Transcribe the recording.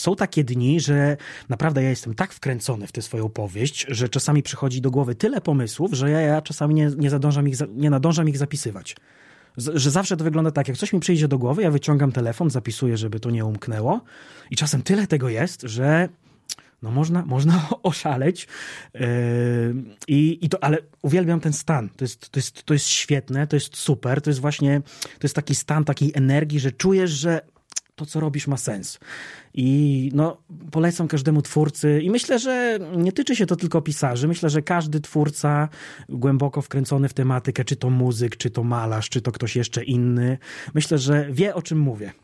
Są takie dni, że naprawdę ja jestem tak wkręcony w tę swoją powieść, że czasami przychodzi do głowy tyle pomysłów, że ja czasami nie nadążam ich zapisywać. Że zawsze to wygląda tak, jak coś mi przyjdzie do głowy, ja wyciągam telefon, zapisuję, żeby to nie umknęło i czasem tyle tego jest, że no można oszaleć. Ale uwielbiam ten stan. To jest świetne, to jest super, to jest taki stan takiej energii, że czujesz, że to, co robisz, ma sens. I polecam każdemu twórcy i myślę, że nie tyczy się to tylko pisarzy. Myślę, że każdy twórca głęboko wkręcony w tematykę, czy to muzyk, czy to malarz, czy to ktoś jeszcze inny, myślę, że wie, o czym mówię.